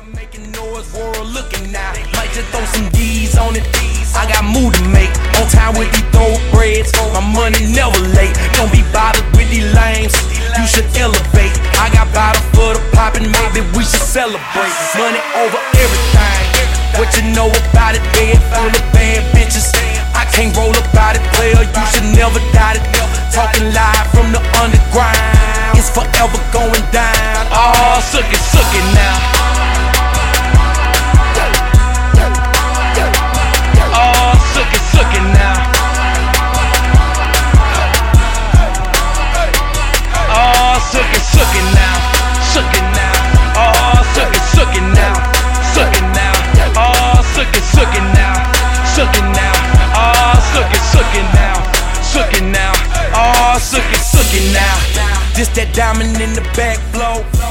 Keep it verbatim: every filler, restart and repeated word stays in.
Making noise, world looking now. Might just throw some D's on it. I got mood to make. On time with these thoroughbreds. My money never late. Don't be bothered with these lames. You should elevate. I got bottle for the poppin'. Maybe we should celebrate. Money over everything. What you know about it? Bed full of bad bitches. I can't roll about it, player. You should never doubt it. Talking live from the underground. It's forever going down. Oh, suck it, suck it now. This that diamond in the back blow.